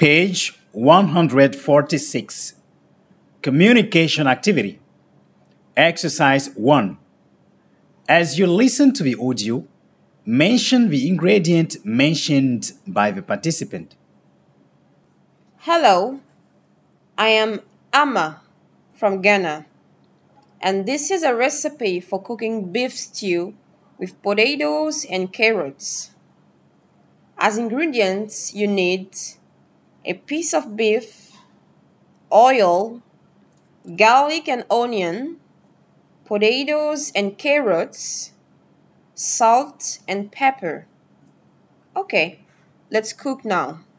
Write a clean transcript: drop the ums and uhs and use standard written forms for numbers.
Page 146. Communication activity. Exercise 1. As you listen to the audio, mention the ingredient mentioned by the participant. Hello, I am Amma from Ghana, and this is a recipe for cooking beef stew with potatoes and carrots. As ingredients, you need a piece of beef, oil, garlic and onion, potatoes and carrots, salt and pepper. Okay, let's cook now.